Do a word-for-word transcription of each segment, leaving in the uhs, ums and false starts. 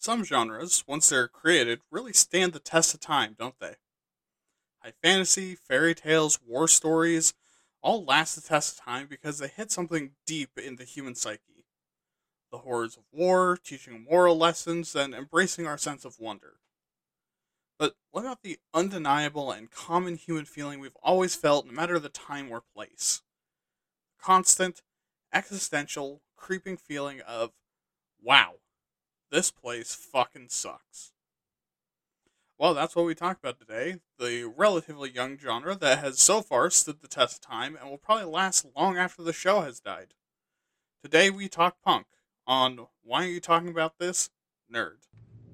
Some genres, once they're created, really stand the test of time, don't they? High fantasy, fairy tales, war stories all last the test of time because they hit something deep in the human psyche. The horrors of war, teaching moral lessons, and embracing our sense of wonder. But what about the undeniable and common human feeling we've always felt no matter the time or place? Constant, existential, creeping feeling of, wow, this place fucking sucks. Well, that's what we talk about today. The relatively young genre that has so far stood the test of time and will probably last long after the show has died. Today we talk punk on Why Are You Talking About This? Nerd.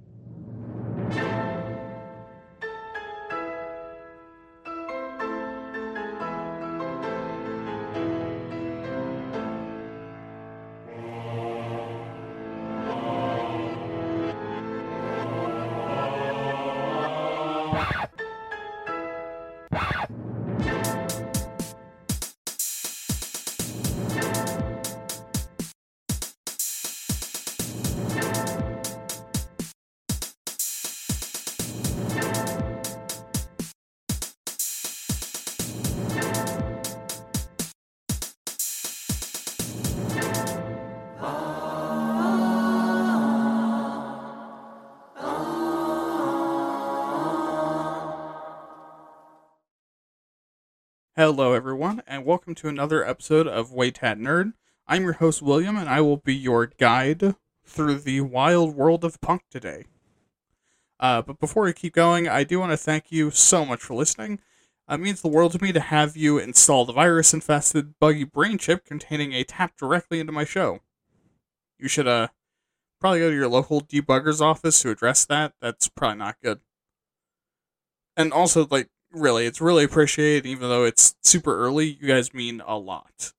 Hello, everyone, and welcome to another episode of Waytat Nerd. I'm your host, William, and I will be your guide through the wild world of punk today. Uh, but before we keep going, I do want to thank you so much for listening. Uh, it means the world to me to have you install the virus-infested buggy brain chip containing a tap directly into my show. You should uh probably go to your local debugger's office to address that. That's probably not good. And also, like, really, it's really appreciated, even though it's super early. You guys mean a lot.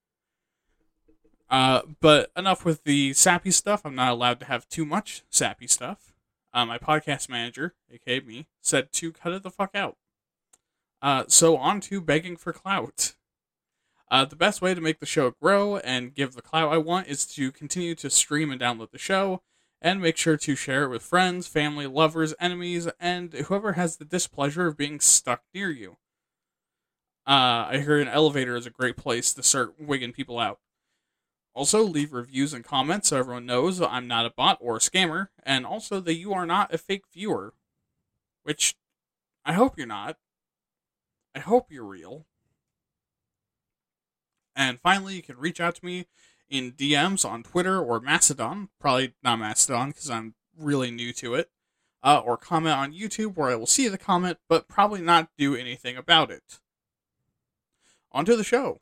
Uh, but enough with the sappy stuff. I'm not allowed to have too much sappy stuff. Uh, my podcast manager, aka me, said to cut it the fuck out. Uh, so on to begging for clout. Uh, the best way to make the show grow and give the clout I want is to continue to stream and download the show, and make sure to share it with friends, family, lovers, enemies, and whoever has the displeasure of being stuck near you. Uh, I hear an elevator is a great place to start wigging people out. Also, leave reviews and comments so everyone knows I'm not a bot or a scammer, and also that you are not a fake viewer. Which, I hope you're not. I hope you're real. And finally, you can reach out to me in D Ms on Twitter or Mastodon. Probably not Mastodon because I'm really new to it. Uh, or comment on YouTube where I will see the comment, but probably not do anything about it. On to the show.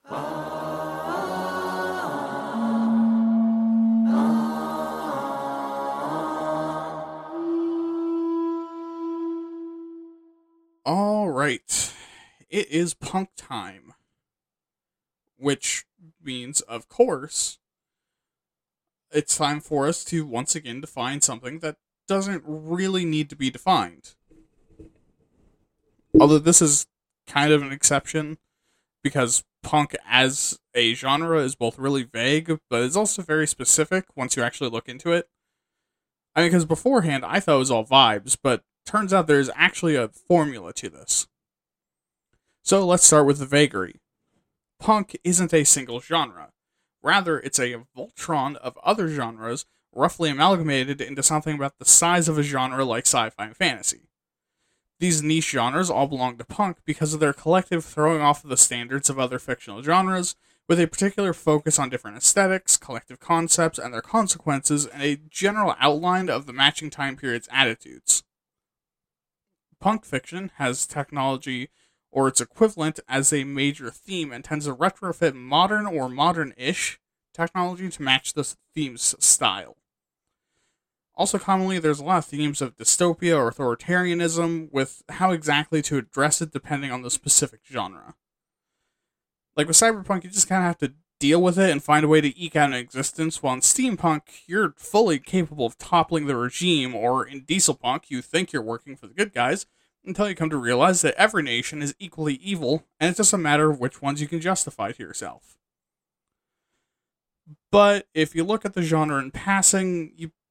All right. It is punk time. Which means, of course, it's time for us to once again define something that doesn't really need to be defined. Although this is kind of an exception, because punk as a genre is both really vague, but it's also very specific once you actually look into it. I mean, because beforehand I thought it was all vibes, but turns out there's actually a formula to this. So let's start with the vagary. Punk isn't a single genre. Rather, it's a Voltron of other genres roughly amalgamated into something about the size of a genre like sci-fi and fantasy. These niche genres all belong to punk because of their collective throwing off of the standards of other fictional genres, with a particular focus on different aesthetics, collective concepts, and their consequences, and a general outline of the matching time period's attitudes. Punk fiction has technology or its equivalent as a major theme and tends to retrofit modern or modern-ish technology to match the theme's style. Also commonly, there's a lot of themes of dystopia or authoritarianism with how exactly to address it depending on the specific genre. Like with cyberpunk, you just kind of have to deal with it and find a way to eke out an existence, while in steampunk, you're fully capable of toppling the regime, or in dieselpunk, you think you're working for the good guys, until you come to realize that every nation is equally evil, and it's just a matter of which ones you can justify to yourself. But if you look at the genre in passing, you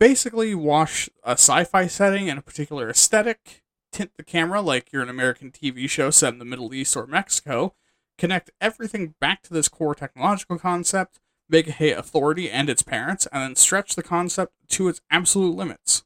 Basically, wash a sci-fi setting in a particular aesthetic, tint the camera like you're an American T V show set in the Middle East or Mexico, connect everything back to this core technological concept, make it hate authority and its parents, and then stretch the concept to its absolute limits.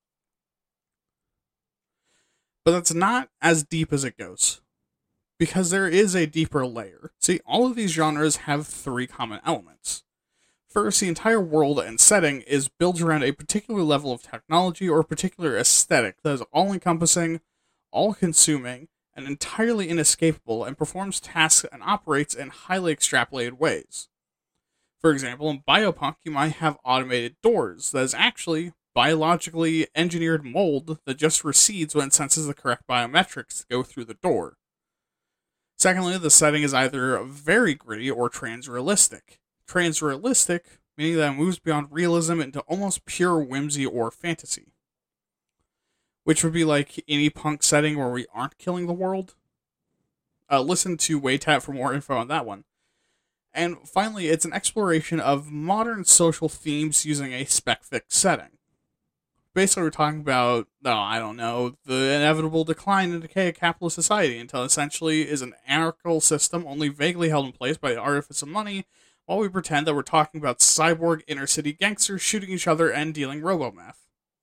But that's not as deep as it goes, because there is a deeper layer. See, all of these genres have three common elements. First, the entire world and setting is built around a particular level of technology or a particular aesthetic that is all-encompassing, all-consuming, and entirely inescapable, and performs tasks and operates in highly extrapolated ways. For example, in biopunk, you might have automated doors that is actually biologically engineered mold that just recedes when it senses the correct biometrics to go through the door. Secondly, the setting is either very gritty or transrealistic. Transrealistic, meaning that it moves beyond realism into almost pure whimsy or fantasy. Which would be like any punk setting where we aren't killing the world. Uh, listen to Waytat for more info on that one. And finally, it's an exploration of modern social themes using a spec-fix setting. Basically, we're talking about, no, I don't know, the inevitable decline and decay of capitalist society until essentially is an anarchical system only vaguely held in place by the artifice of money, while we pretend that we're talking about cyborg inner-city gangsters shooting each other and dealing robo-meth.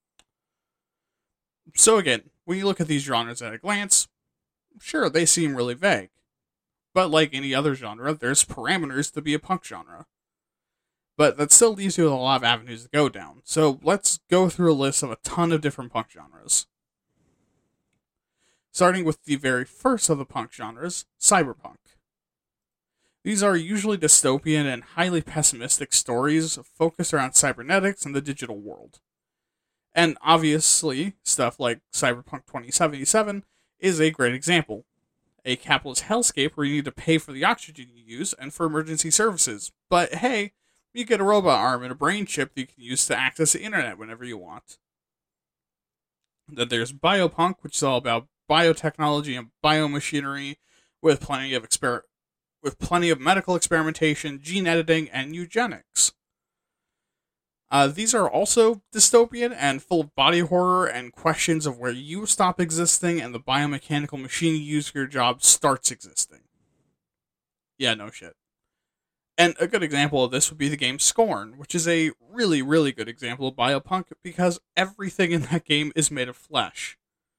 So again, when you look at these genres at a glance, sure, they seem really vague. But like any other genre, there's parameters to be a punk genre. But that still leaves you with a lot of avenues to go down. So let's go through a list of a ton of different punk genres. Starting with the very first of the punk genres, cyberpunk. These are usually dystopian and highly pessimistic stories focused around cybernetics and the digital world. And obviously, stuff like Cyberpunk twenty seventy-seven is a great example. A capitalist hellscape where you need to pay for the oxygen you use and for emergency services. But hey, you get a robot arm and a brain chip that you can use to access the internet whenever you want. Then there's biopunk, which is all about biotechnology and biomachinery, with plenty of exper- with plenty of medical experimentation, gene editing, and eugenics. Uh, these are also dystopian and full of body horror and questions of where you stop existing and the biomechanical machine you use for your job starts existing. Yeah, no shit. And a good example of this would be the game Scorn, which is a really, really good example of biopunk because everything in that game is made of flesh.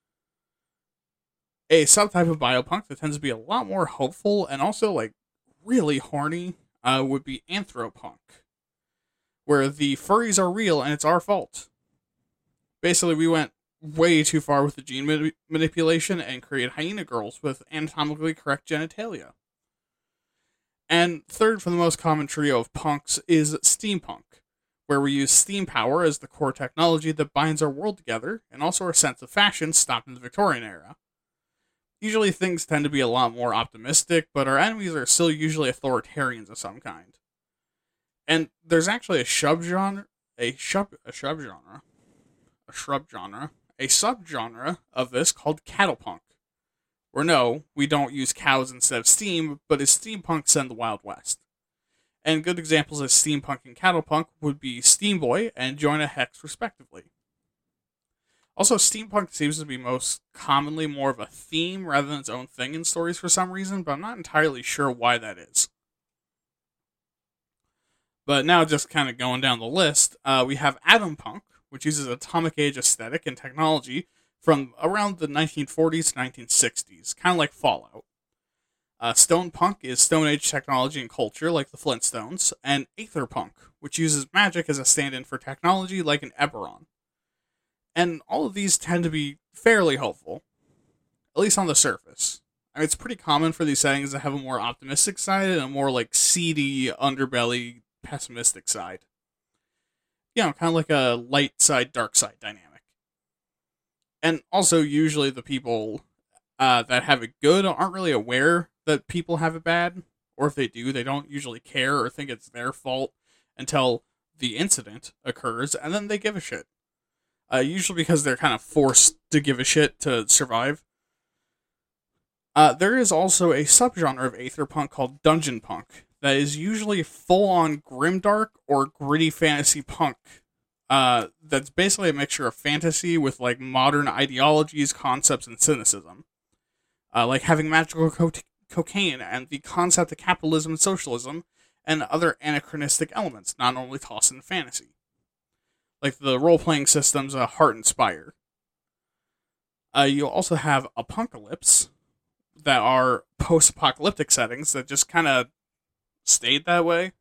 A subtype of biopunk that tends to be a lot more hopeful and also, like, really horny uh, would be anthropunk, where the furries are real and it's our fault. Basically, we went way too far with the gene manip- manipulation and created hyena girls with anatomically correct genitalia. And third for the most common trio of punks is steampunk, where we use steam power as the core technology that binds our world together, and also our sense of fashion stopped in the Victorian era. Usually things tend to be a lot more optimistic, but our enemies are still usually authoritarians of some kind. And there's actually a subgenre, a sub, a subgenre, a subgenre, a subgenre of this called cattlepunk. Where no, we don't use cows instead of steam, but is steampunk set in the Wild West. And good examples of steampunk and cattlepunk would be Steamboy and Join a Hex, respectively. Also, steampunk seems to be most commonly more of a theme rather than its own thing in stories for some reason, but I'm not entirely sure why that is. But now, just kind of going down the list, uh, we have atompunk, which uses atomic age aesthetic and technology from around the nineteen forties to nineteen sixties, kind of like Fallout. Uh, Stone Punk is Stone Age technology and culture, like the Flintstones, and Aetherpunk, which uses magic as a stand-in for technology, like an Eberron. And all of these tend to be fairly hopeful, at least on the surface. I mean, it's pretty common for these settings to have a more optimistic side and a more, like, seedy, underbelly, pessimistic side. You know, kind of like a light side, dark side dynamic. And also, usually the people uh, that have it good aren't really aware that people have it bad. Or if they do, they don't usually care or think it's their fault until the incident occurs, and then they give a shit. Uh, usually because they're kind of forced to give a shit to survive. Uh, there is also a subgenre of Aetherpunk called Dungeon Punk that is usually full-on grimdark or gritty fantasy punk Uh, that's basically a mixture of fantasy with like modern ideologies, concepts, and cynicism. Uh, like having magical co- cocaine and the concept of capitalism and socialism and other anachronistic elements, not only tossed in fantasy. Like the role playing systems, uh, Heart and Spire. Uh, you'll also have Apocalypse, that are post apocalyptic settings that just kind of stayed that way.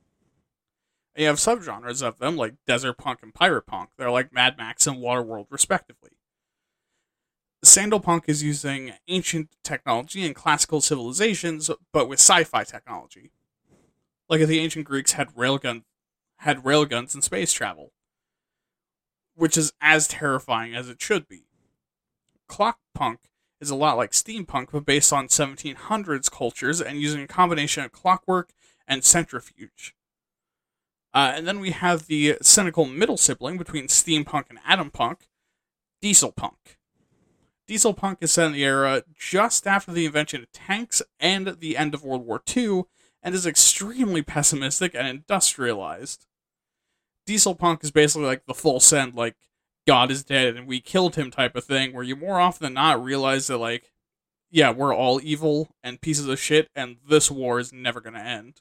And you have subgenres of them like Desert Punk and Pirate Punk. They're like Mad Max and Waterworld, respectively. Sandal Punk is using ancient technology and classical civilizations, but with sci-fi technology. Like if the ancient Greeks had railgun, had railguns and space travel, which is as terrifying as it should be. Clock Punk is a lot like steampunk, but based on seventeen hundreds cultures and using a combination of clockwork and centrifuge. Uh, and then we have the cynical middle sibling between steampunk and atom punk, diesel punk. Diesel punk is set in the era just after the invention of tanks and the end of World War Two, and is extremely pessimistic and industrialized. Diesel punk is basically like the full send, like, God is dead and we killed him type of thing, where you more often than not realize that, like, yeah, we're all evil and pieces of shit, and this war is never going to end.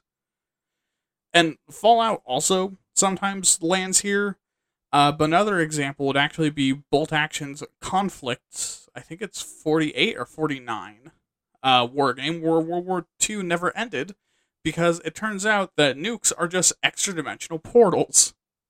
And Fallout also sometimes lands here, uh, but another example would actually be Bolt Action's Conflict, I think it's forty-eight or forty-nine, uh, war game where World War Two never ended, because it turns out that nukes are just extra-dimensional portals.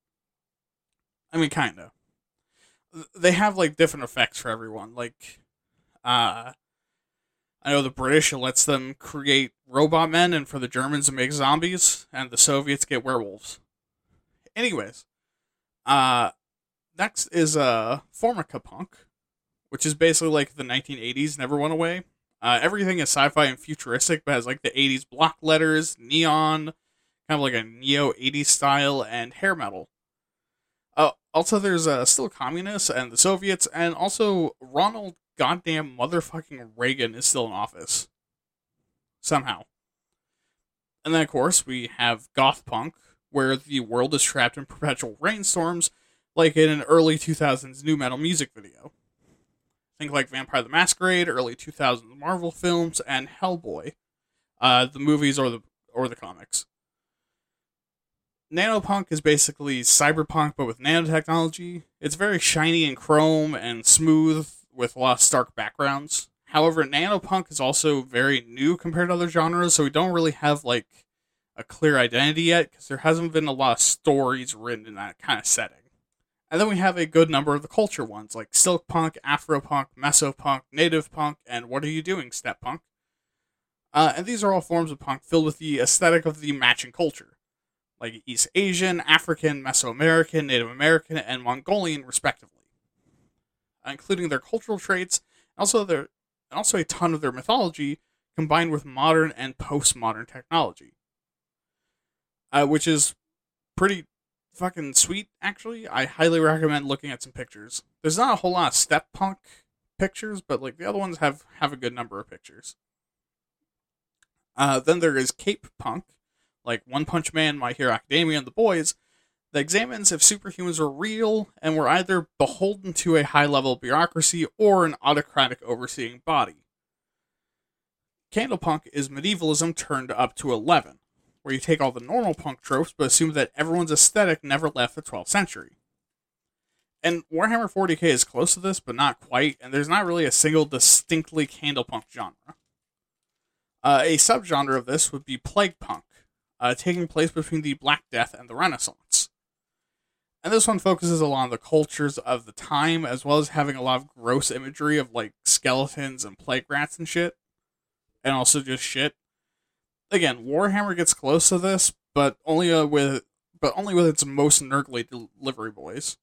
I mean, kinda. They have, like, different effects for everyone. Like, uh, I know the British lets them create robot men, and for the Germans to make zombies, and the Soviets get werewolves. Anyways, uh, next is uh, Formica Punk, which is basically like the nineteen eighties never went away. Uh, everything is sci-fi and futuristic, but has like the eighties block letters, neon, kind of like a neo eighties style, and hair metal. Uh, also, there's uh, still communists and the Soviets, and also Ronald goddamn motherfucking Reagan is still in office. Somehow. And then, of course, we have goth punk, where the world is trapped in perpetual rainstorms, like in an early two thousands nu metal music video. Think like Vampire the Masquerade, early two thousands Marvel films, and Hellboy, uh, the movies or the or the comics. Nanopunk is basically cyberpunk, but with nanotechnology. It's very shiny and chrome and smooth, with a lot of stark backgrounds. However, nanopunk is also very new compared to other genres, so we don't really have, like, a clear identity yet, because there hasn't been a lot of stories written in that kind of setting. And then we have a good number of the culture ones, like silk punk, afropunk, mesopunk, native punk, and what are you doing, step punk? Uh, and these are all forms of punk filled with the aesthetic of the matching culture, like East Asian, African, Mesoamerican, Native American, and Mongolian, respectively, uh, including their cultural traits, and also their, and also a ton of their mythology, combined with modern and postmodern technology, uh, which is pretty fucking sweet. Actually, I highly recommend looking at some pictures. There's not a whole lot of step punk pictures, but like the other ones have have a good number of pictures. Uh, then there is Cape Punk, like One Punch Man, My Hero Academia, and The Boys, that examines if superhumans are real and were either beholden to a high-level bureaucracy or an autocratic overseeing body. Candlepunk is medievalism turned up to eleven, where you take all the normal punk tropes but assume that everyone's aesthetic never left the twelfth century. And Warhammer forty K is close to this, but not quite, and there's not really a single distinctly candlepunk genre. Uh, a subgenre of this would be Plague Punk, uh, taking place between the Black Death and the Renaissance. And this one focuses a lot on the cultures of the time, as well as having a lot of gross imagery of, like, skeletons and plague rats and shit. And also just shit. Again, Warhammer gets close to this, but only uh, with but only with its most nerdly delivery boys.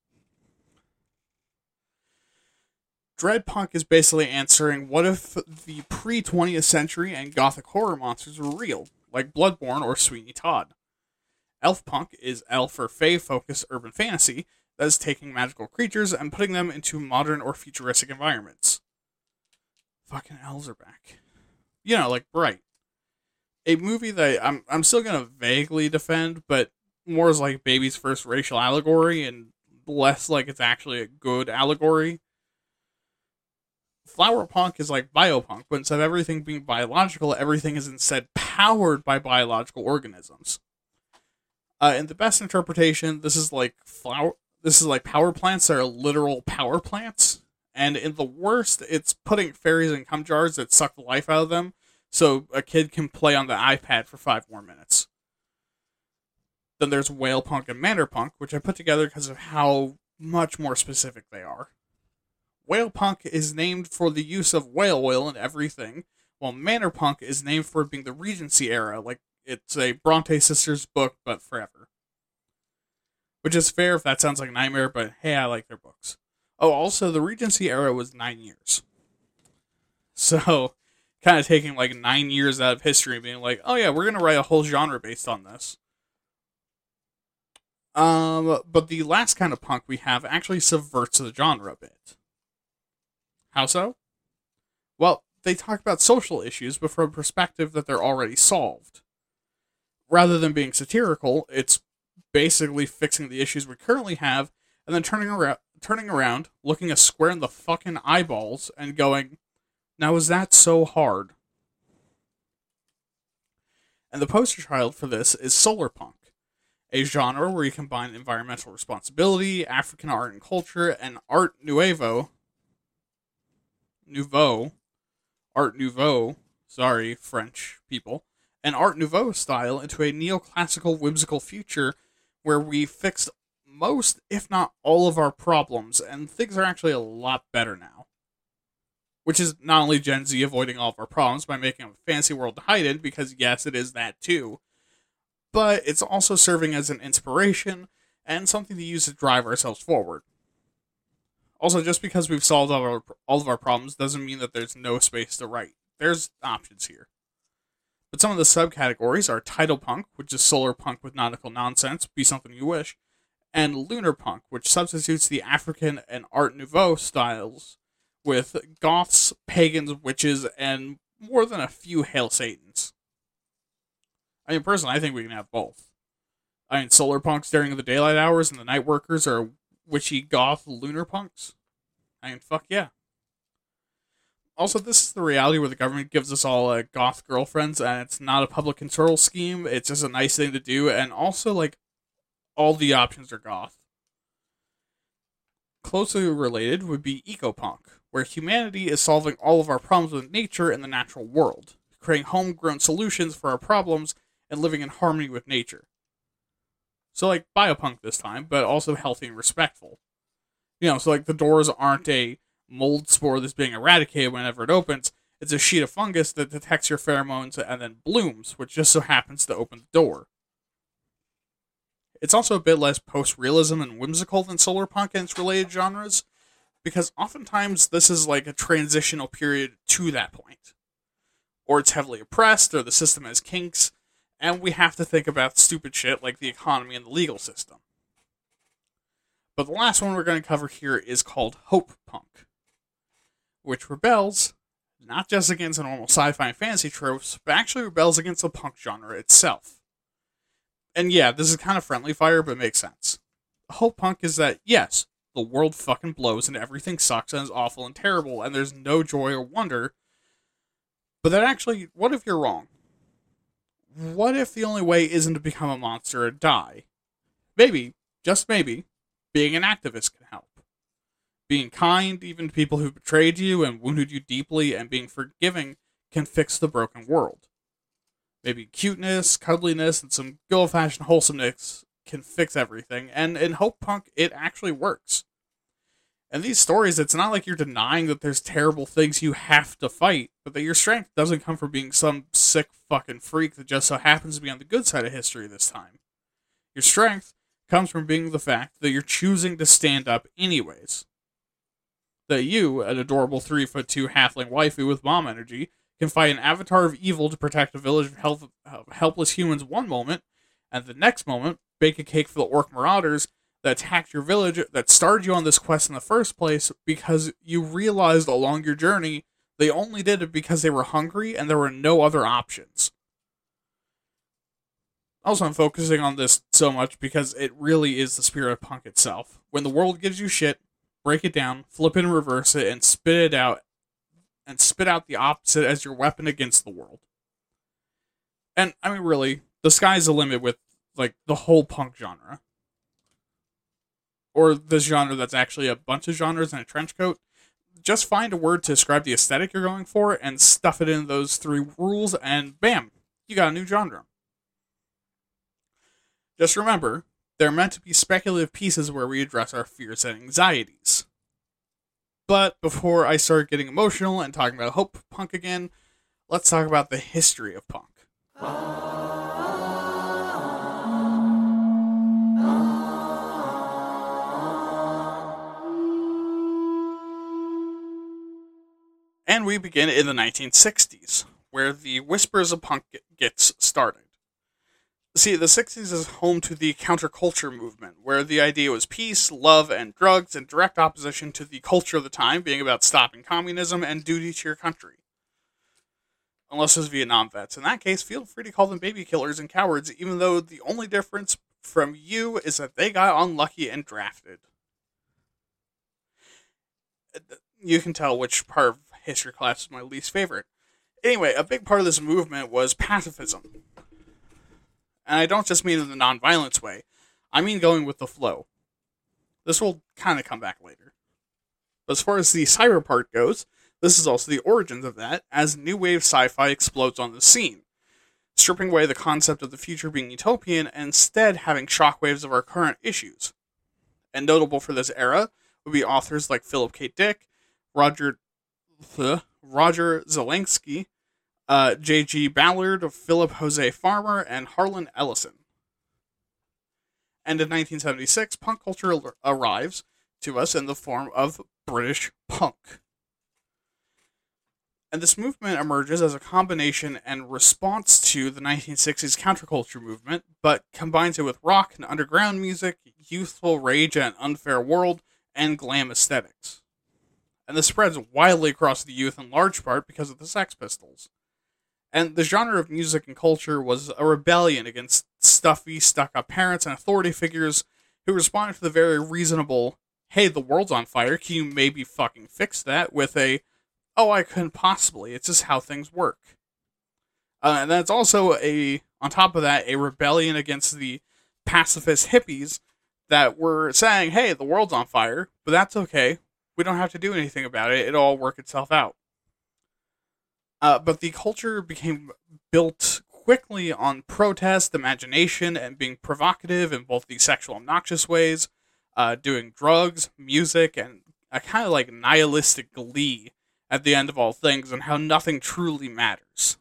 Dreadpunk is basically answering what if the pre-twentieth century and gothic horror monsters were real, like Bloodborne or Sweeney Todd. Elfpunk is elf or fae-focused urban fantasy that is taking magical creatures and putting them into modern or futuristic environments. Fucking elves are back. You know, like Bright. A movie that I'm I'm still gonna vaguely defend, but more as like baby's first racial allegory, and less like it's actually a good allegory. Flower punk is like biopunk, but instead of everything being biological, everything is instead powered by biological organisms. Uh, in the best interpretation, this is like flower. This is like power plants that are literal power plants. And in the worst, it's putting fairies in cum jars that suck the life out of them, so a kid can play on the iPad for five more minutes. Then there's whale punk and manor punk, which I put together because of how much more specific they are. Whale punk is named for the use of whale oil in everything, while manor punk is named for it being the Regency era, like it's a Bronte sisters book, but forever. Which is fair if that sounds like a nightmare, but hey, I like their books. Oh, also, the Regency era was nine years. So, kind of taking like nine years out of history and being like, oh yeah, we're going to write a whole genre based on this. Um, but the last kind of punk we have actually subverts the genre a bit. How so? Well, they talk about social issues, but from a perspective that they're already solved. Rather than being satirical, it's basically fixing the issues we currently have, and then turning around, turning around, looking us square in the fucking eyeballs, and going, now is that so hard? And the poster child for this is solar punk, a genre where you combine environmental responsibility, African art and culture, and art nouveau, nouveau, art nouveau, sorry, French people, and art nouveau style into a neoclassical whimsical future where we fixed most, if not all, of our problems, and things are actually a lot better now. Which is not only Gen Z avoiding all of our problems by making a fancy world to hide in, because yes, it is that too, but it's also serving as an inspiration and something to use to drive ourselves forward. Also, just because we've solved all of our, all of our problems doesn't mean that there's no space to write. There's options here. But some of the subcategories are tidal punk, which is solar punk with nautical nonsense, be something you wish, and lunar punk, which substitutes the African and Art Nouveau styles with goths, pagans, witches, and more than a few Hail Satans. I mean, personally, I think we can have both. I mean, solar punks during the daylight hours and the night workers are witchy goth lunar punks. I mean, fuck yeah. Also, this is the reality where the government gives us all uh, goth girlfriends, and it's not a public control scheme, it's just a nice thing to do, and also, like, all the options are goth. Closely related would be ecopunk, where humanity is solving all of our problems with nature and the natural world, creating homegrown solutions for our problems and living in harmony with nature. So like biopunk this time, but also healthy and respectful. You know, so like the doors aren't a mold spore that's being eradicated whenever it opens, it's a sheet of fungus that detects your pheromones and then blooms, which just so happens to open the door. It's also a bit less post-realism and whimsical than solar punk and its related genres, because oftentimes this is like a transitional period to that point. Or it's heavily oppressed, or the system has kinks, and we have to think about stupid shit like the economy and the legal system. But the last one we're going to cover here is called hope punk, which rebels not just against the normal sci-fi and fantasy tropes, but actually rebels against the punk genre itself. And yeah, this is kind of friendly fire, but it makes sense. Hope punk is that, yes, the world fucking blows and everything sucks and is awful and terrible and there's no joy or wonder, but that actually, what if you're wrong? What if the only way isn't to become a monster and die? Maybe, just maybe, being an activist can help. Being kind, even to people who betrayed you and wounded you deeply, and being forgiving can fix the broken world. Maybe cuteness, cuddliness, and some good old-fashioned wholesomeness can fix everything, and in Hope Punk, it actually works. And these stories, it's not like you're denying that there's terrible things you have to fight, but that your strength doesn't come from being some sick fucking freak that just so happens to be on the good side of history this time. Your strength comes from being the fact that you're choosing to stand up anyways. That you, an adorable three foot two halfling waifu with mom energy, can fight an avatar of evil to protect a village of, help- of helpless humans one moment, and the next moment, bake a cake for the orc marauders that attacked your village, that started you on this quest in the first place because you realized along your journey they only did it because they were hungry and there were no other options. Also, I'm focusing on this so much because it really is the spirit of punk itself, When the world gives you shit, break it down, flip it and reverse it, and spit it out, and spit out the opposite as your weapon against the world. And, I mean, really, the sky's the limit with, like, the whole punk genre. Or this genre that's actually a bunch of genres in a trench coat. Just find a word to describe the aesthetic you're going for and stuff it in those three rules, and bam, you got a new genre. Just remember, they're meant to be speculative pieces where we address our fears and anxieties. But before I start getting emotional and talking about hope punk again, let's talk about the history of punk. And we begin in the nineteen sixties, where the whispers of punk gets started. See, the sixties is home to the counterculture movement, where the idea was peace, love, and drugs, in direct opposition to the culture of the time being about stopping communism and duty to your country. Unless it's Vietnam vets. In that case, feel free to call them baby killers and cowards, even though the only difference from you is that they got unlucky and drafted. You can tell which part of history class is my least favorite. Anyway, a big part of this movement was pacifism. And I don't just mean in the non-violence way. I mean going with the flow. This will kind of come back later. But as far as the cyber part goes, this is also the origins of that, as new wave sci-fi explodes on the scene, stripping away the concept of the future being utopian and instead having shockwaves of our current issues. And notable for this era would be authors like Philip K. Dick, Roger uh, Roger Zelensky, uh, J G. Ballard, Philip Jose Farmer, and Harlan Ellison. And in nineteen seventy-six, punk culture arrives to us in the form of British punk. And this movement emerges as a combination and response to the nineteen sixties counterculture movement, but combines it with rock and underground music, youthful rage and an unfair world, and glam aesthetics. And this spreads widely across the youth in large part because of the Sex Pistols. And the genre of music and culture was a rebellion against stuffy, stuck-up parents and authority figures who responded to the very reasonable, hey, the world's on fire, can you maybe fucking fix that, with a, oh, I couldn't possibly, it's just how things work. Uh, and that's also, a on top of that, a rebellion against the pacifist hippies that were saying, hey, the world's on fire, but that's okay. We don't have to do anything about it. It'll all work itself out. Uh, but the culture became built quickly on protest, imagination, and being provocative in both the sexual obnoxious ways, uh, doing drugs, music, and a kind of like nihilistic glee at the end of all things and how nothing truly matters.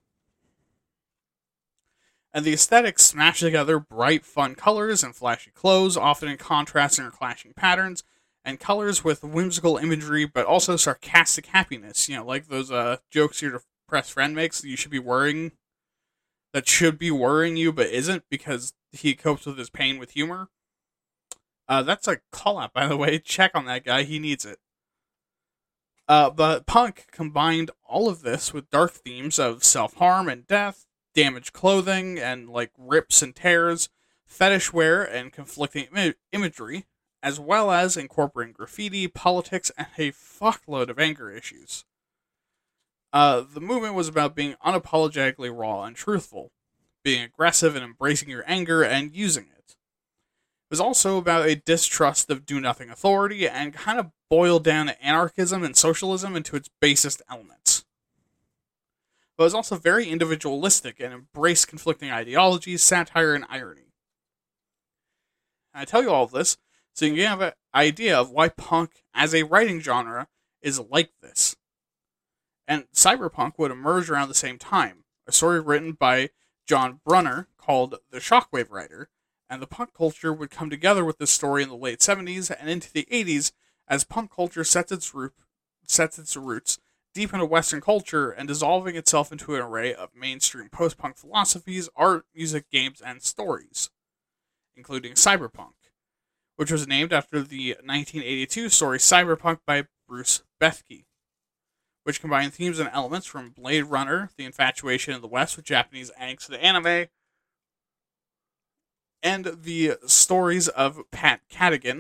And the aesthetics smash together bright, fun colors and flashy clothes, often in contrasting or clashing patterns, and colors with whimsical imagery, but also sarcastic happiness. You know, like those uh, jokes your depressed friend makes that you should be worrying, that should be worrying you, but isn't because he copes with his pain with humor. Uh, that's a call-out, by the way. Check on that guy. He needs it. Uh, but punk combined all of this with dark themes of self-harm and death, damaged clothing, and, like, rips and tears, fetish wear, and conflicting Im- imagery, as well as incorporating graffiti, politics, and a fuckload of anger issues. Uh, the movement was about being unapologetically raw and truthful, being aggressive and embracing your anger and using it. It was also about a distrust of do-nothing authority and kind of boiled down anarchism and socialism into its basest elements. But it was also very individualistic and embraced conflicting ideologies, satire, and irony. And I tell you all of this so you can have an idea of why punk, as a writing genre, is like this. And cyberpunk would emerge around the same time, a story written by John Brunner called The Shockwave Writer, and the punk culture would come together with this story in the late seventies and into the eighties as punk culture sets its, root, sets its roots deep into Western culture and dissolving itself into an array of mainstream post-punk philosophies, art, music, games, and stories, including cyberpunk, which was named after the nineteen eighty-two story Cyberpunk by Bruce Bethke, which combined themes and elements from Blade Runner, the infatuation of the West with Japanese angst and anime, and the stories of Pat Cadigan,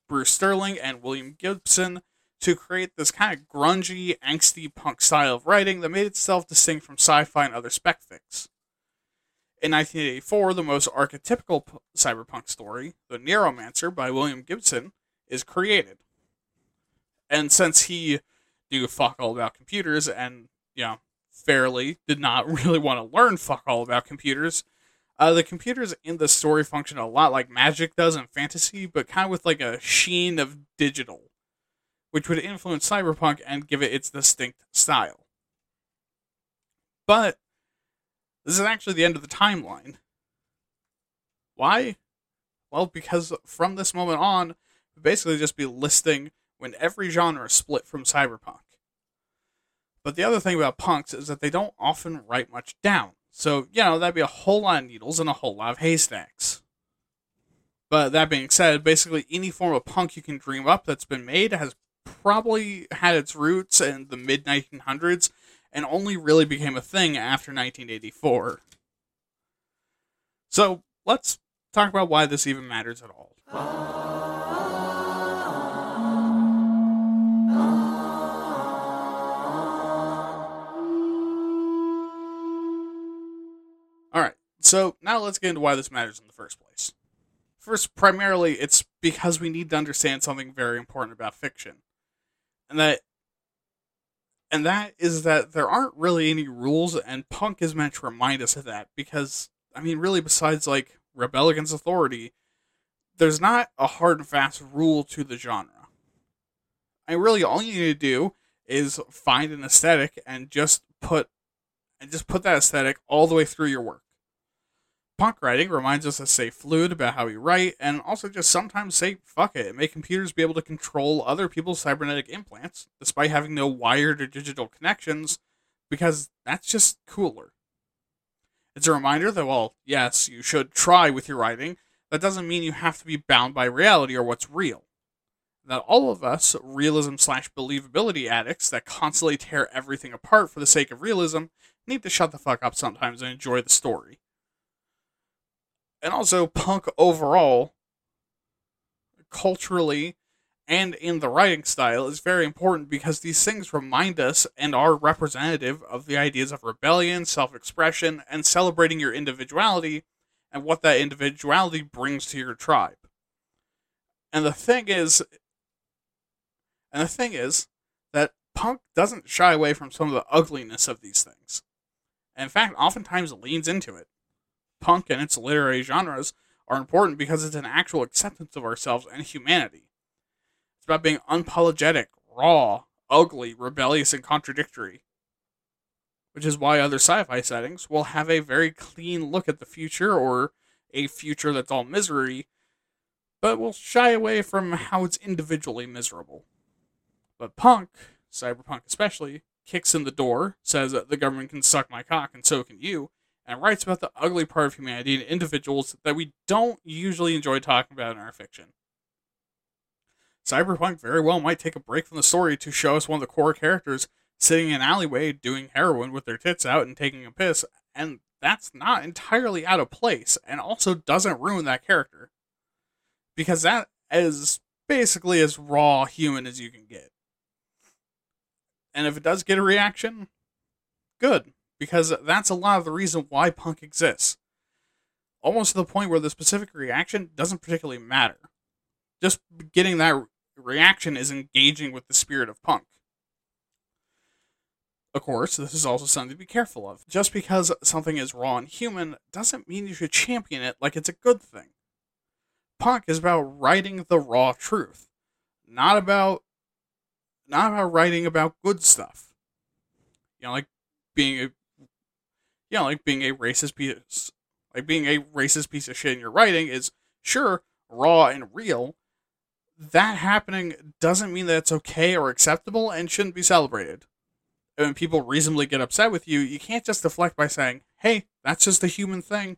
Bruce Sterling and William Gibson to create this kind of grungy, angsty punk style of writing that made itself distinct from sci-fi and other spec fics. In nineteen eighty-four, the most archetypical p- cyberpunk story, The Neuromancer by William Gibson, is created. And since he knew fuck all about computers and, you know, fairly did not really want to learn fuck all about computers, uh, the computers in the story function a lot like magic does in fantasy, but kind of with like a sheen of digital, which would influence cyberpunk and give it its distinct style. But this is actually the end of the timeline. Why? Well, because from this moment on, we'll basically just be listing when every genre split from cyberpunk. But the other thing about punks is that they don't often write much down. So, you know, that'd be a whole lot of needles and a whole lot of haystacks. But that being said, basically any form of punk you can dream up that's been made has probably had its roots in the mid nineteen hundreds and only really became a thing after nineteen eighty-four. So, let's talk about why this even matters at all. Alright, so now let's get into why this matters in the first place. First, primarily, it's because we need to understand something very important about fiction. And that And that is that there aren't really any rules, and punk is meant to remind us of that, because, I mean, really, besides, like, rebel against authority, there's not a hard and fast rule to the genre. I mean, really, all you need to do is find an aesthetic and just put and just put that aesthetic all the way through your work. Punk writing reminds us to stay fluid about how we write, and also just sometimes say, fuck it, and make computers be able to control other people's cybernetic implants, despite having no wired or digital connections, because that's just cooler. It's a reminder that, well, yes, you should try with your writing, that doesn't mean you have to be bound by reality or what's real. That all of us, realism slash believability addicts that constantly tear everything apart for the sake of realism, need to shut the fuck up sometimes and enjoy the story. And also, punk overall, culturally, and in the writing style, is very important because these things remind us and are representative of the ideas of rebellion, self-expression, and celebrating your individuality, and what that individuality brings to your tribe. And the thing is, and the thing is, that punk doesn't shy away from some of the ugliness of these things. And in fact, oftentimes leans into it. Punk and its literary genres are important because it's an actual acceptance of ourselves and humanity. It's about being unapologetic, raw, ugly, rebellious, and contradictory. Which is why other sci-fi settings will have a very clean look at the future, or a future that's all misery, but will shy away from how it's individually miserable. But punk, cyberpunk especially, kicks in the door, says that the government can suck my cock and so can you, and writes about the ugly part of humanity and individuals that we don't usually enjoy talking about in our fiction. Cyberpunk very well might take a break from the story to show us one of the core characters sitting in an alleyway doing heroin with their tits out and taking a piss, and that's not entirely out of place, and also doesn't ruin that character. Because that is basically as raw human as you can get. And if it does get a reaction, good. Because that's a lot of the reason why punk exists. Almost to the point where the specific reaction doesn't particularly matter. Just getting that reaction is engaging with the spirit of punk. Of course, this is also something to be careful of. Just because something is raw and human doesn't mean you should champion it like it's a good thing. Punk is about writing the raw truth. Not about not about writing about good stuff. You know, like being a you know, like being a racist piece like being a racist piece of shit in your writing is sure raw and real. That happening doesn't mean that it's okay or acceptable and shouldn't be celebrated. And when people reasonably get upset with you, you can't just deflect by saying, hey, that's just a human thing.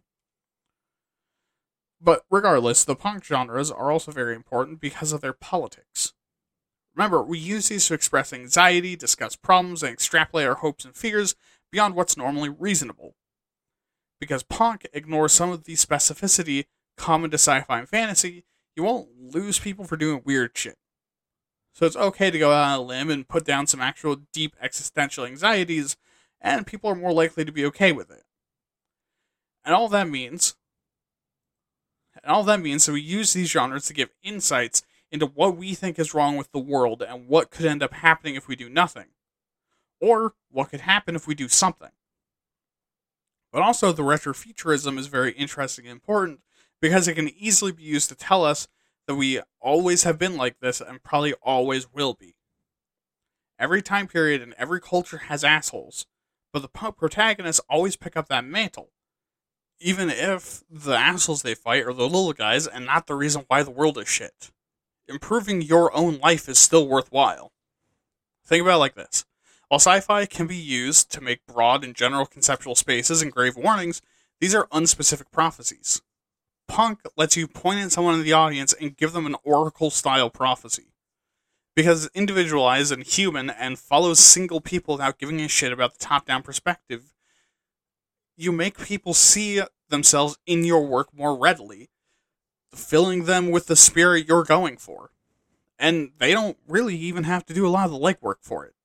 But regardless, the punk genres are also very important because of their politics. Remember, we use these to express anxiety, discuss problems, and extrapolate our hopes and fears beyond what's normally reasonable. Because punk ignores some of the specificity common to sci-fi and fantasy, You won't lose people for doing weird shit. So it's okay to go out on a limb and put down some actual deep existential anxieties, and people are more likely to be okay with it. And all that means, and all that means that we use these genres to give insights into what we think is wrong with the world and what could end up happening if we do nothing. Or what could happen if we do something. But also, the retrofuturism is very interesting and important because it can easily be used to tell us that we always have been like this and probably always will be. Every time period and every culture has assholes, but the protagonists always pick up that mantle, even if the assholes they fight are the little guys and not the reason why the world is shit. Improving your own life is still worthwhile. Think about it like this. While sci-fi can be used to make broad and general conceptual spaces and grave warnings, these are unspecific prophecies. Punk lets you point at someone in the audience and give them an oracle-style prophecy. Because it's individualized and human and follows single people without giving a shit about the top-down perspective, you make people see themselves in your work more readily, filling them with the spirit you're going for. And they don't really even have to do a lot of the legwork for it.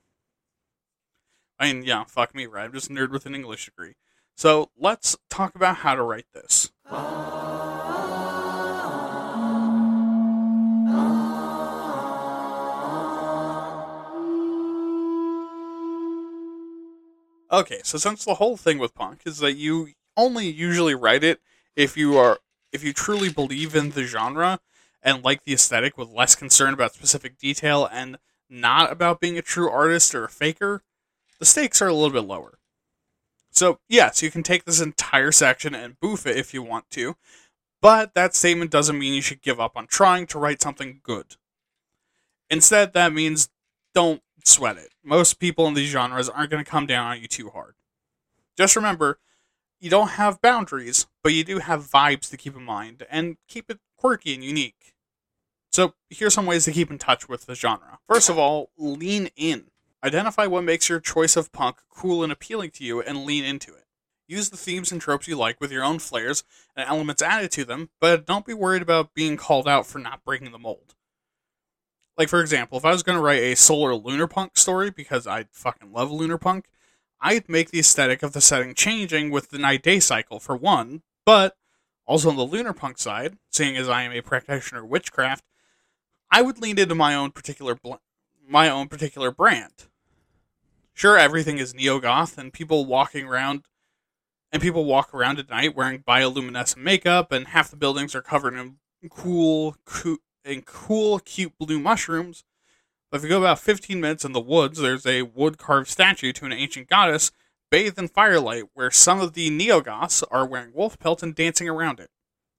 I mean, yeah, fuck me, right? I'm just a nerd with an English degree. So, let's talk about how to write this. Okay, so since the whole thing with punk is that you only usually write it if you are if you truly believe in the genre and like the aesthetic with less concern about specific detail and not about being a true artist or a faker, the stakes are a little bit lower. So, yes, you can take this entire section and boof it if you want to, but that statement doesn't mean you should give up on trying to write something good. Instead, that means don't sweat it. Most people in these genres aren't going to come down on you too hard. Just remember, you don't have boundaries, but you do have vibes to keep in mind, and keep it quirky and unique. So, here's some ways to keep in touch with the genre. First of all, lean in. Identify what makes your choice of punk cool and appealing to you and lean into it. Use the themes and tropes you like with your own flares and elements added to them, but don't be worried about being called out for not breaking the mold. Like, for example, if I was going to write a solar lunar punk story, because I fucking love lunar punk, I'd make the aesthetic of the setting changing with the night-day cycle, for one, but also on the lunar punk side, seeing as I am a practitioner of witchcraft, I would lean into my own particular bl- my own particular brand. Sure, everything is neo-goth, and people walking around, and people walk around at night wearing bioluminescent makeup, and half the buildings are covered in cool, co- in cool, cute blue mushrooms. But if you go about fifteen minutes in the woods, there's a wood-carved statue to an ancient goddess bathed in firelight, where some of the neo-goths are wearing wolf pelts and dancing around it.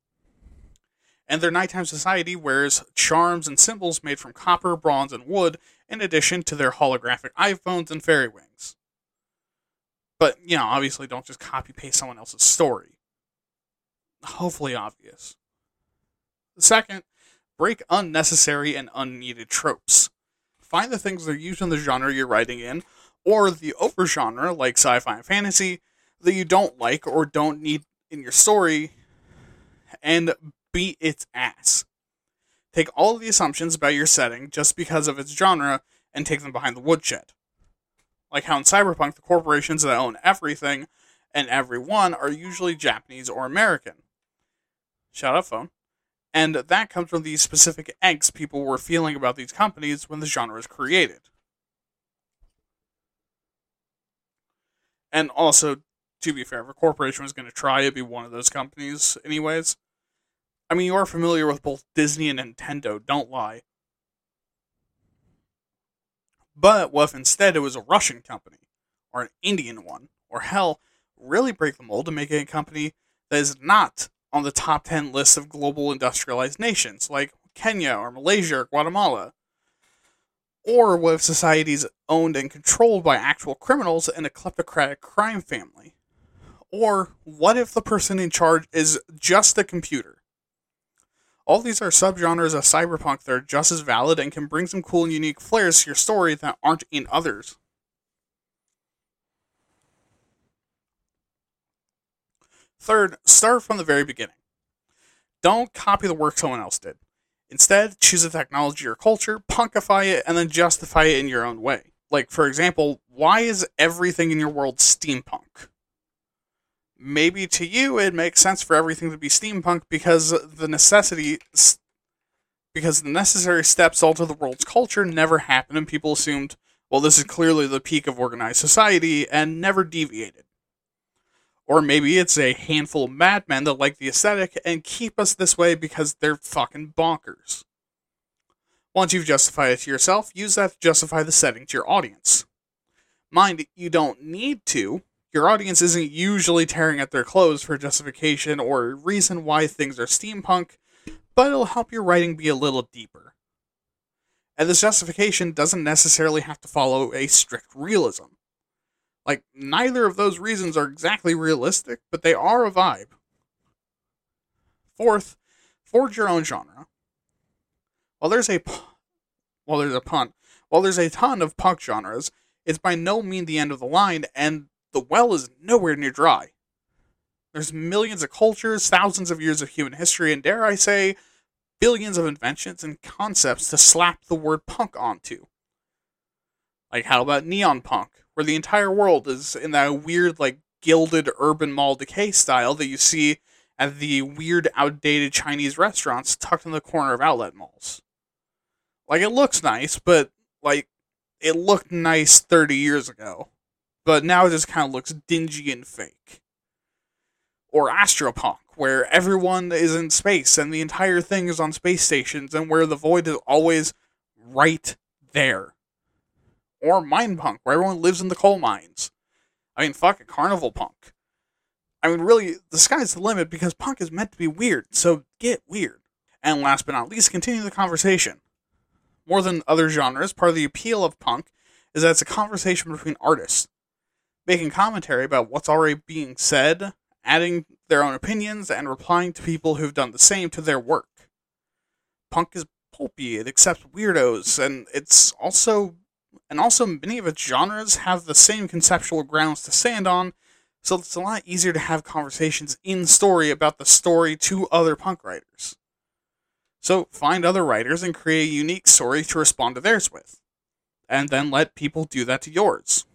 And their nighttime society wears charms and symbols made from copper, bronze, and wood, in addition to their holographic iPhones and fairy wings. But, you know, obviously don't just copy-paste someone else's story. Hopefully obvious. Second, break unnecessary and unneeded tropes. Find the things that are used in the genre you're writing in, or the over-genre, like sci-fi and fantasy, that you don't like or don't need in your story, and beat its ass. Take all of the assumptions about your setting just because of its genre and take them behind the woodshed. Like how in Cyberpunk, the corporations that own everything and everyone are usually Japanese or American. Shut up, phone. And that comes from the specific angst people were feeling about these companies when the genre was created. And also, to be fair, if a corporation was going to try, it'd be one of those companies anyways. I mean, you are familiar with both Disney and Nintendo, don't lie. But what if instead it was a Russian company, or an Indian one, or hell, really break the mold and make it a company that is not on the top ten list of global industrialized nations, like Kenya, or Malaysia, or Guatemala? Or what if society is owned and controlled by actual criminals and a kleptocratic crime family? Or what if the person in charge is just a computer? All these are subgenres of cyberpunk that are just as valid and can bring some cool and unique flares to your story that aren't in others. Third, start from the very beginning. Don't copy the work someone else did. Instead, choose a technology or culture, punkify it, and then justify it in your own way. Like, for example, why is everything in your world steampunk? Maybe to you it makes sense for everything to be steampunk because the necessity, because the necessary steps to alter the world's culture never happened, and people assumed, well, this is clearly the peak of organized society, and never deviated. Or maybe it's a handful of madmen that like the aesthetic and keep us this way because they're fucking bonkers. Once you've justified it to yourself, use that to justify the setting to your audience. Mind, you don't need to. Your audience isn't usually tearing at their clothes for justification or reason why things are steampunk, but it'll help your writing be a little deeper. And this justification doesn't necessarily have to follow a strict realism. Like, neither of those reasons are exactly realistic, but they are a vibe. Fourth, forge your own genre. While there's a while there's a pun, while there's a ton of punk genres, it's by no means the end of the line, and the well is nowhere near dry. There's millions of cultures, thousands of years of human history, and dare I say, billions of inventions and concepts to slap the word punk onto. Like, how about neon punk, where the entire world is in that weird, like, gilded urban mall decay style that you see at the weird, outdated Chinese restaurants tucked in the corner of outlet malls. Like, it looks nice, but, like, it looked nice thirty years ago. But now it just kind of looks dingy and fake. Or astropunk, where everyone is in space and the entire thing is on space stations and where the void is always right there. Or mine punk, where everyone lives in the coal mines. I mean, fuck it, carnival punk. I mean, really, the sky's the limit because punk is meant to be weird, so get weird. And last but not least, continue the conversation. More than other genres, part of the appeal of punk is that it's a conversation between artists, making commentary about what's already being said, adding their own opinions, and replying to people who've done the same to their work. Punk is pulpy, it accepts weirdos, and it's also and also many of its genres have the same conceptual grounds to stand on, so it's a lot easier to have conversations in story about the story to other punk writers. So find other writers and create a unique story to respond to theirs with, and then let people do that to yours.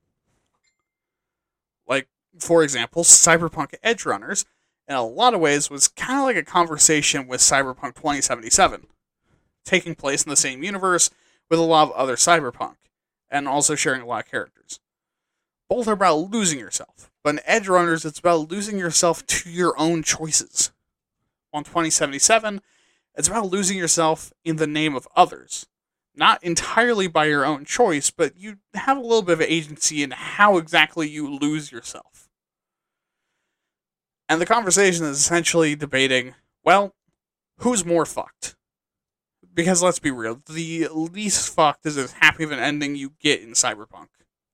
Like, for example, Cyberpunk Edgerunners, in a lot of ways, was kind of like a conversation with Cyberpunk twenty seventy-seven, taking place in the same universe with a lot of other cyberpunk, and also sharing a lot of characters. Both are about losing yourself, but in Edgerunners, it's about losing yourself to your own choices. On twenty seventy-seven, it's about losing yourself in the name of others. Not entirely by your own choice, but you have a little bit of agency in how exactly you lose yourself. And the conversation is essentially debating, well, who's more fucked? Because let's be real, the least fucked is as happy of an ending you get in Cyberpunk.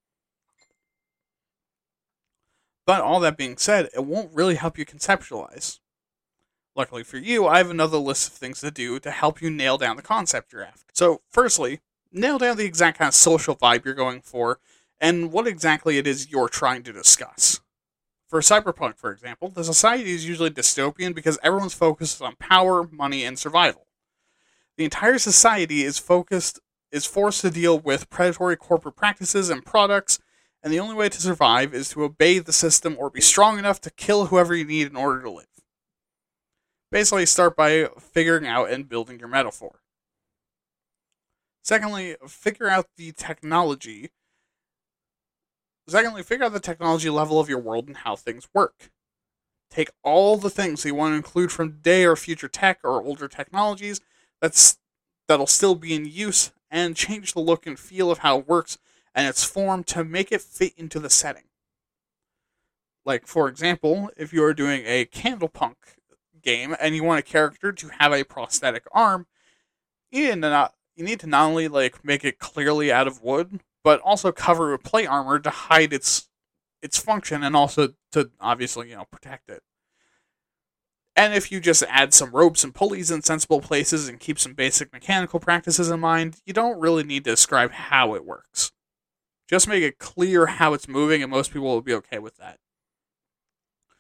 But all that being said, it won't really help you conceptualize. Luckily for you, I have another list of things to do to help you nail down the concept you're after. So, firstly, nail down the exact kind of social vibe you're going for, and what exactly it is you're trying to discuss. For Cyberpunk, for example, the society is usually dystopian because everyone's focused on power, money, and survival. The entire society is focused, is forced to deal with predatory corporate practices and products, and the only way to survive is to obey the system or be strong enough to kill whoever you need in order to live. Basically, start by figuring out and building your metaphor. Secondly, figure out the technology. Secondly, figure out the technology level of your world and how things work. Take all the things you want to include from today or future tech or older technologies that's that'll still be in use and change the look and feel of how it works and its form to make it fit into the setting. Like, for example, if you are doing a Candlepunk game and you want a character to have a prosthetic arm, you need to not, you need to not only like make it clearly out of wood, but also cover it with plate armor to hide its its function and also to obviously, you know, protect it. And if you just add some ropes and pulleys in sensible places and keep some basic mechanical practices in mind, you don't really need to describe how it works. Just make it clear how it's moving and most people will be okay with that.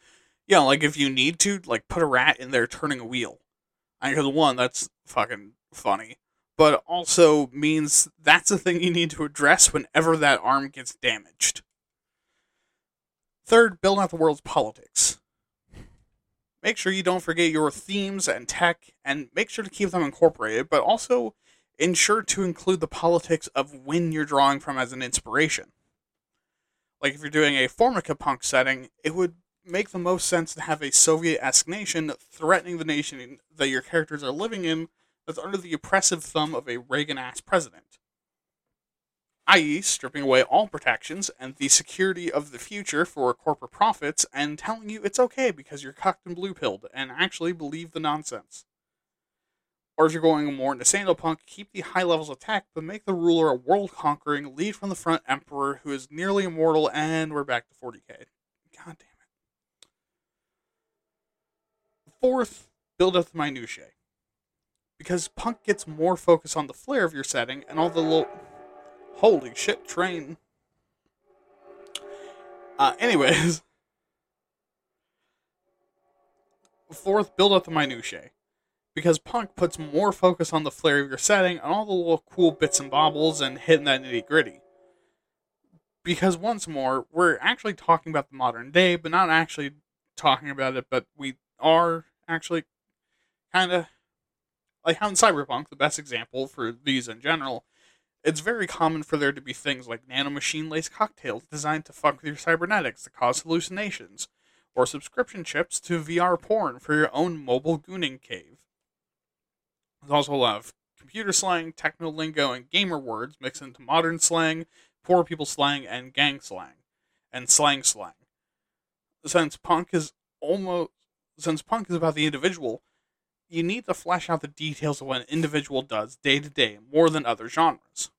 Yeah, like if you need to, like put a rat in there turning a wheel. I because one, that's fucking funny, but also means that's a thing you need to address whenever that arm gets damaged. Third, build out the world's politics. Make sure you don't forget your themes and tech, and make sure to keep them incorporated, but also ensure to include the politics of when you're drawing from as an inspiration. Like if you're doing a Formica punk setting, it would make the most sense to have a Soviet-esque nation threatening the nation that your characters are living in that's under the oppressive thumb of a Reagan-ass president. that is, stripping away all protections and the security of the future for corporate profits and telling you it's okay because you're cucked and blue-pilled and actually believe the nonsense. Or if you're going more into Sandalpunk, keep the high levels of tech, but make the ruler a world-conquering, lead-from-the-front emperor who is nearly immortal, and we're back to forty K. God damn it. Fourth, build up the minutiae. Because Punk gets more focus on the flair of your setting and all the little... Holy shit, train. Uh, anyways. Fourth, build up the minutiae. Because Punk puts more focus on the flair of your setting and all the little cool bits and bobbles and hitting that nitty gritty. Because once more, we're actually talking about the modern day, but not actually talking about it, but we are actually kind of, like how in Cyberpunk, the best example for these in general, it's very common for there to be things like nanomachine-laced cocktails designed to fuck with your cybernetics to cause hallucinations, or subscription chips to V R porn for your own mobile gooning cave. There's also a lot of computer slang, techno lingo, and gamer words mixed into modern slang, poor people slang, and gang slang, and slang slang. Since punk is almost since punk is about the individual, you need to flesh out the details of what an individual does day to day more than other genres.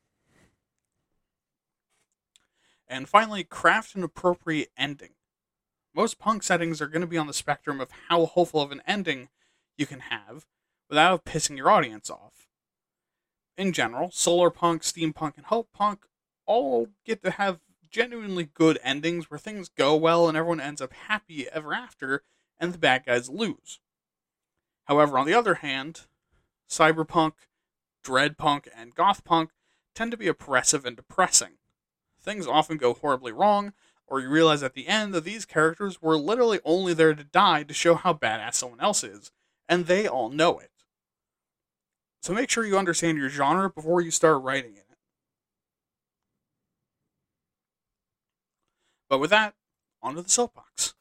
And finally, craft an appropriate ending. Most punk settings are going to be on the spectrum of how hopeful of an ending you can have without pissing your audience off. In general, solar punk, steampunk, and hope punk all get to have genuinely good endings where things go well and everyone ends up happy ever after, and the bad guys lose. However, on the other hand, cyberpunk, dreadpunk, and gothpunk tend to be oppressive and depressing. Things often go horribly wrong, or you realize at the end that these characters were literally only there to die to show how badass someone else is, and they all know it. So make sure you understand your genre before you start writing in it. But with that, onto the soapbox.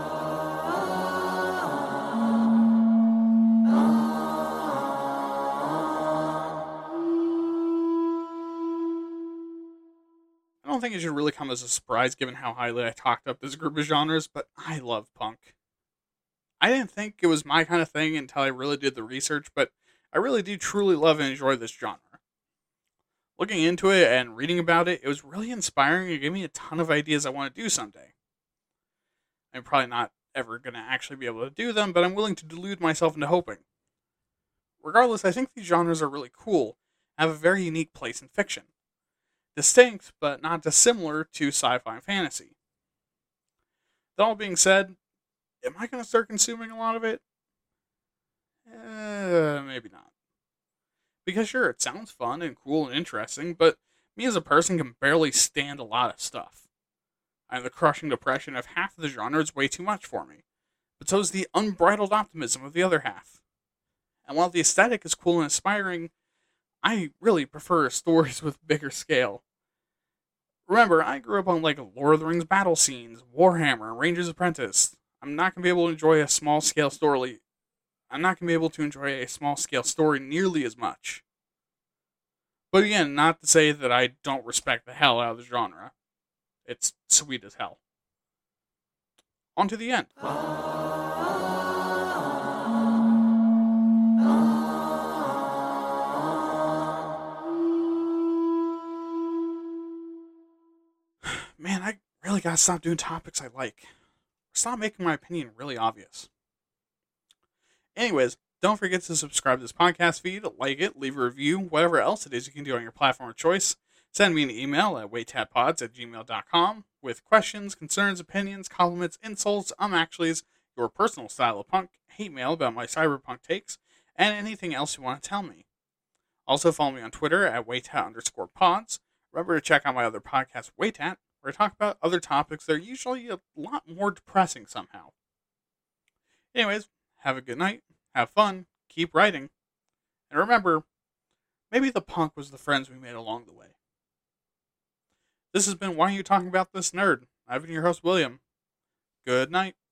I don't think it should really come as a surprise given how highly I talked up this group of genres, but I love punk. I didn't think it was my kind of thing until I really did the research, but I really do truly love and enjoy this genre. Looking into it and reading about it, it was really inspiring and gave me a ton of ideas I want to do someday. I'm probably not ever going to actually be able to do them, but I'm willing to delude myself into hoping. Regardless, I think these genres are really cool and have a very unique place in fiction. Distinct, but not dissimilar to sci-fi and fantasy. That all being said, am I going to start consuming a lot of it? Eh, maybe not. Because sure, it sounds fun and cool and interesting, but me as a person can barely stand a lot of stuff. I have the crushing depression of half of the genre is way too much for me, but so is the unbridled optimism of the other half. And while the aesthetic is cool and inspiring, I really prefer stories with bigger scale. Remember, I grew up on like Lord of the Rings battle scenes, Warhammer, and Ranger's Apprentice. I'm not going to be able to enjoy a small scale story. I'm not going to be able to enjoy a small scale story nearly as much. But again, not to say that I don't respect the hell out of the genre. It's sweet as hell. On to the end. Man, I really gotta stop doing topics I like. Stop making my opinion really obvious. Anyways, don't forget to subscribe to this podcast feed, like it, leave a review, whatever else it is you can do on your platform of choice. Send me an email at waittadpods at gmail dot com with questions, concerns, opinions, compliments, insults, um actuallys, your personal style of punk, hate mail about my cyberpunk takes, and anything else you want to tell me. Also follow me on Twitter at waytat underscore pods. Remember to check out my other podcast, Waytat, where I talk about other topics that are usually a lot more depressing somehow. Anyways, have a good night, have fun, keep writing, and remember, maybe the punk was the friends we made along the way. This has been Why Are You Talking About This Nerd? I've been your host, William. Good night.